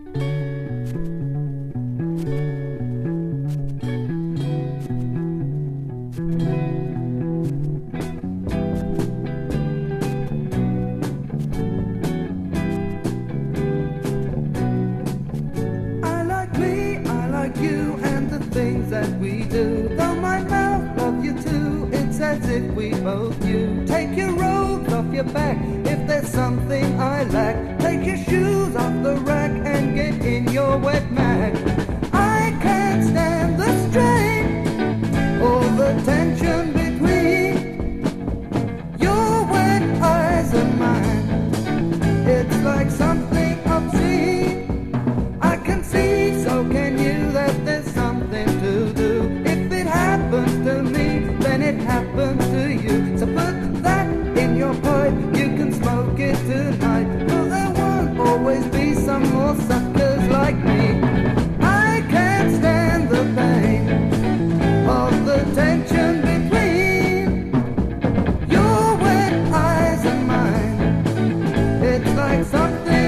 You and the things that we do. Though my mouth loves you too, it's as if we both do. Take your robes off your back if there's something I lack. Take your shoes off the rack and get in your wet mag. I can't stand the strain or the tension between your wet eyes and mine. It's like something obscene. I can see, so can you, that there's something to do. If it happens to me, then it happens to you. So put that in your pipe, you can smoke it tonight. But there won't always be some more suckers like me. I can't stand the pain of the tension between your wet eyes and mine. It's like something